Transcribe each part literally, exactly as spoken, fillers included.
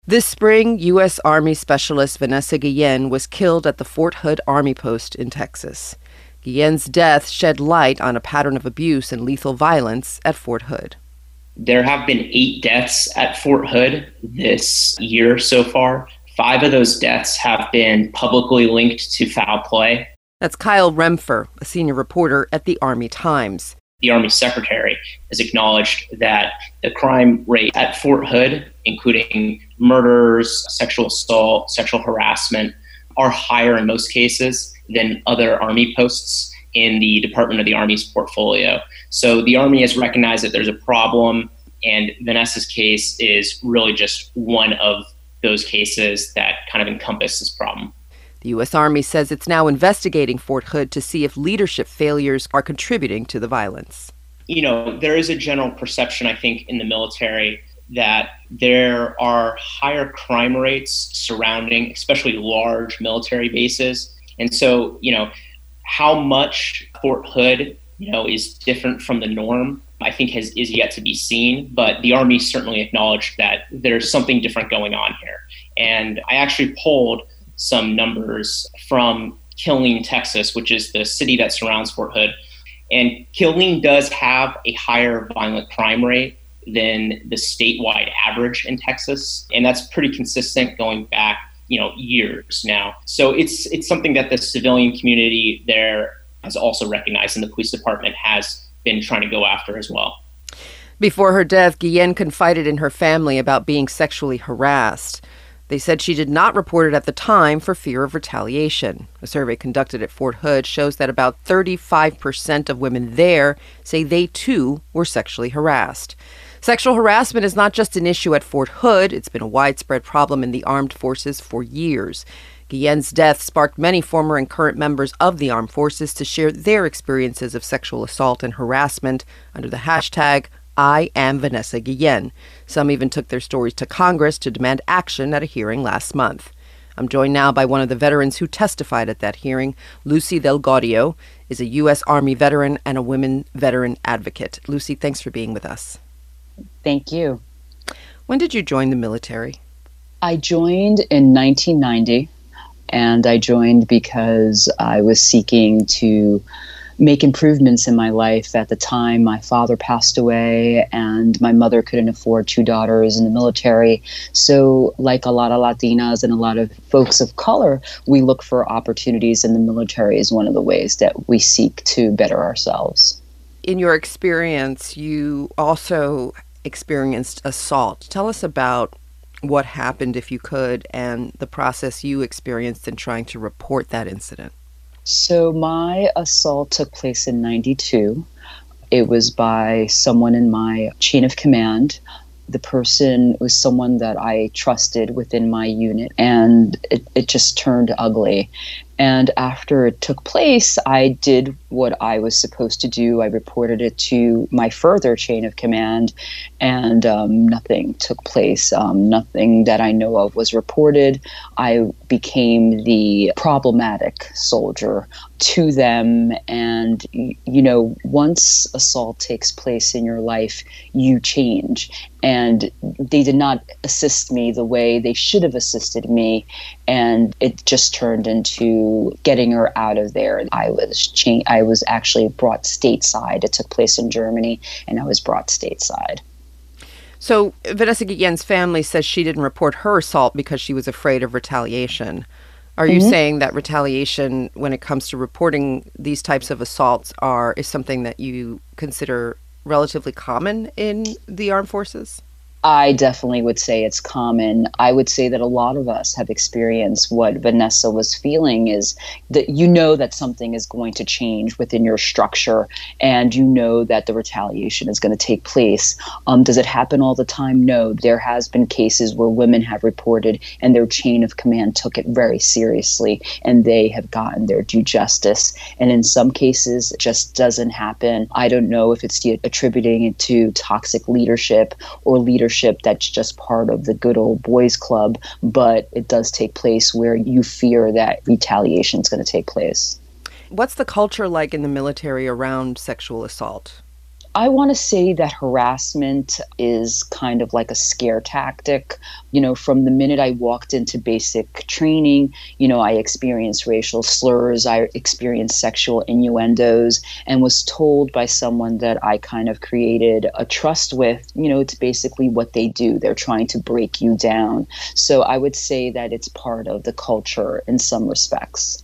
This spring, U S. Army Specialist Vanessa Guillen was killed at the Fort Hood Army Post in Texas. Guillen's death shed light on a pattern of abuse and lethal violence at Fort Hood. There have been eight deaths at Fort Hood this year so far. Five of those deaths have been publicly linked to foul play. That's Kyle Remfer, a senior reporter at the Army Times. The Army Secretary has acknowledged that the crime rate at Fort Hood, including murders, sexual assault, sexual harassment, are higher in most cases than other Army posts in the Department of the Army's portfolio. So the Army has recognized that there's a problem, and Vanessa's case is really just one of those cases that kind of encompass this problem. The U S. Army says it's now investigating Fort Hood to see if leadership failures are contributing to the violence. You know, there is a general perception, I think, in the military that there are higher crime rates surrounding especially large military bases. And so, you know, how much Fort Hood, you know, is different from the norm, I think has is yet to be seen. But the Army certainly acknowledged that there's something different going on here. And I actually polled some numbers from Killeen, Texas, which is the city that surrounds Fort Hood. And Killeen does have a higher violent crime rate than the statewide average in Texas. And that's pretty consistent going back, you know, years now. So it's it's something that the civilian community there has also recognized, and the police department has been trying to go after as well. Before her death, Guillen confided in her family about being sexually harassed. They said she did not report it at the time for fear of retaliation. A survey conducted at Fort Hood shows that about thirty-five percent of women there say they too were sexually harassed. Sexual harassment is not just an issue at Fort Hood. It's been a widespread problem in the armed forces for years. Guillen's death sparked many former and current members of the armed forces to share their experiences of sexual assault and harassment under the hashtag I am Vanessa Guillen. Some even took their stories to Congress to demand action at a hearing last month. I'm joined now by one of the veterans who testified at that hearing. Lucy Del Gaudio is a U S. Army veteran and a women veteran advocate. Lucy, thanks for being with us. Thank you. When did you join the military? I joined in nineteen ninety, and I joined because I was seeking to make improvements in my life. At the time, my father passed away and my mother couldn't afford two daughters in the military. So like a lot of Latinas and a lot of folks of color, we look for opportunities in the military as one of the ways that we seek to better ourselves. In your experience, you also experienced assault. Tell us about what happened, if you could, and the process you experienced in trying to report that incident. So my assault took place in ninety-two. It was by someone in my chain of command. The person was someone that I trusted within my unit, and it, it just turned ugly. And after it took place, I did what I was supposed to do. I reported it to my further chain of command, and um, nothing took place. Um, nothing that I know of was reported. I became the problematic soldier to them. And, you know, once assault takes place in your life, you change. And they did not assist me the way they should have assisted me. And it just turned into getting her out of there. I was cha- I was actually brought stateside. It took place in Germany, and I was brought stateside. So Vanessa Guillen's family says she didn't report her assault because she was afraid of retaliation. Are you mm-hmm. saying that retaliation, when it comes to reporting these types of assaults, are is something that you consider relatively common in the armed forces? I definitely would say it's common. I would say that a lot of us have experienced what Vanessa was feeling, is that you know that something is going to change within your structure, and you know that the retaliation is going to take place. Um, does it happen all the time? No. There has been cases where women have reported and their chain of command took it very seriously, and they have gotten their due justice. And in some cases, it just doesn't happen. I don't know if it's attributing it to toxic leadership or leadership that's just part of the good old boys club, but it does take place where you fear that retaliation is going to take place. What's the culture like in the military around sexual assault? I want to say that harassment is kind of like a scare tactic. You know, from the minute I walked into basic training, you know, I experienced racial slurs, I experienced sexual innuendos, and was told by someone that I kind of created a trust with, you know, it's basically what they do. They're trying to break you down. So I would say that it's part of the culture in some respects.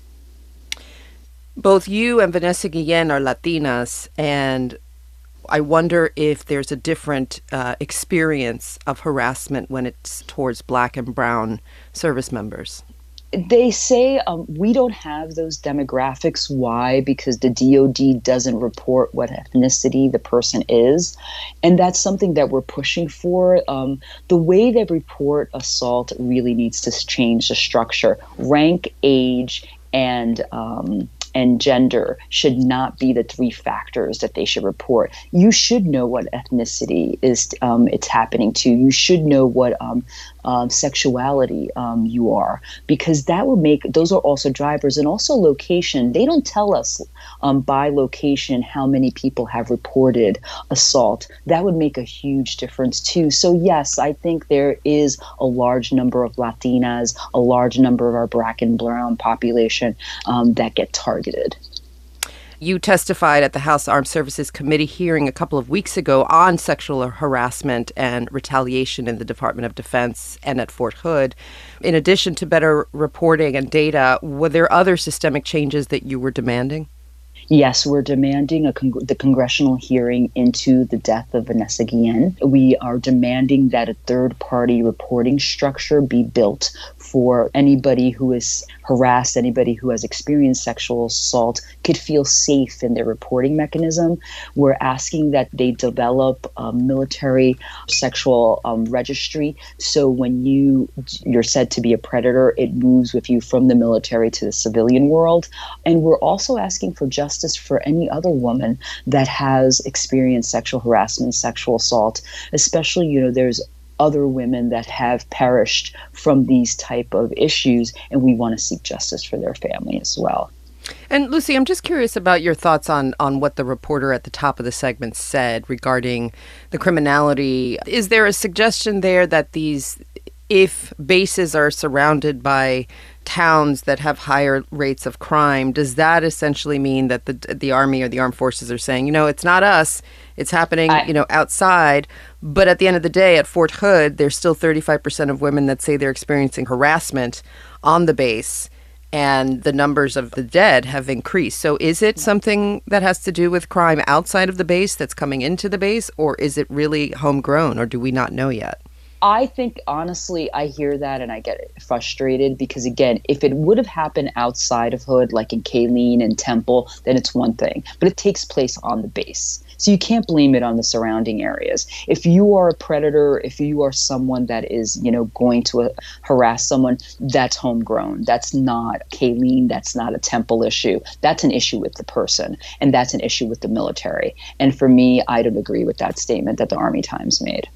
Both you and Vanessa Guillen are Latinas, and I wonder if there's a different uh, experience of harassment when it's towards Black and Brown service members. They say um, we don't have those demographics. Why? Because the D O D doesn't report what ethnicity the person is. And that's something that we're pushing for. Um, the way they report assault really needs to change the structure. Rank, age, and um, and gender should not be the three factors that they should report. You should know what ethnicity is um, it's happening to. You should know what um, um, sexuality um, you are, because that will make, those are also drivers. And also location. They don't tell us um, by location how many people have reported assault. That would make a huge difference too. So yes, I think there is a large number of Latinas, a large number of our Black and Brown population um, that get targeted. You testified at the House Armed Services Committee hearing a couple of weeks ago on sexual harassment and retaliation in the Department of Defense and at Fort Hood. In addition to better reporting and data, were there other systemic changes that you were demanding? Yes, we're demanding a con- the congressional hearing into the death of Vanessa Guillen. We are demanding that a third-party reporting structure be built for anybody who is harassed, anybody who has experienced sexual assault could feel safe in their reporting mechanism. We're asking that they develop a military sexual um, registry, so when you, you're said to be a predator, it moves with you from the military to the civilian world. And we're also asking for justice for any other woman that has experienced sexual harassment, sexual assault, especially, you know, there's other women that have perished from these type of issues, and we want to seek justice for their family as well. And Lucy, I'm just curious about your thoughts on, on what the reporter at the top of the segment said regarding the criminality. Is there a suggestion there that these, if bases are surrounded by towns that have higher rates of crime, does that essentially mean that the the Army or the armed forces are saying, you know, it's not us, it's happening, I, you know, outside. But at the end of the day, at Fort Hood, there's still thirty-five percent of women that say they're experiencing harassment on the base, and the numbers of the dead have increased. So is it something that has to do with crime outside of the base that's coming into the base, or is it really homegrown, or do we not know yet? I think, honestly, I hear that and I get frustrated because, again, if it would have happened outside of Hood, like in Kaleen and Temple, then it's one thing. But it takes place on the base. So you can't blame it on the surrounding areas. If you are a predator, if you are someone that is, you know, going to uh, harass someone, that's homegrown. That's not Kaleen. That's not a Temple issue. That's an issue with the person. And that's an issue with the military. And for me, I don't agree with that statement that the Army Times made.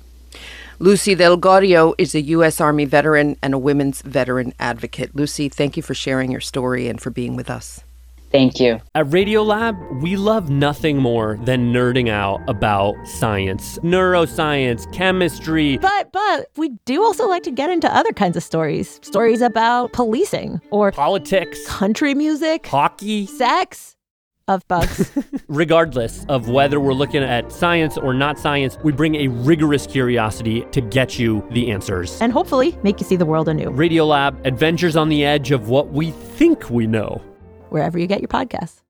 Lucy Delgorio is a U S. Army veteran and a women's veteran advocate. Lucy, thank you for sharing your story and for being with us. Thank you. At Radiolab, we love nothing more than nerding out about science, neuroscience, chemistry. But, but we do also like to get into other kinds of stories. Stories about policing or politics, country music, hockey, sex. Of bugs. Regardless of whether we're looking at science or not science, we bring a rigorous curiosity to get you the answers. And hopefully make you see the world anew. Radiolab, adventures on the edge of what we think we know. Wherever you get your podcasts.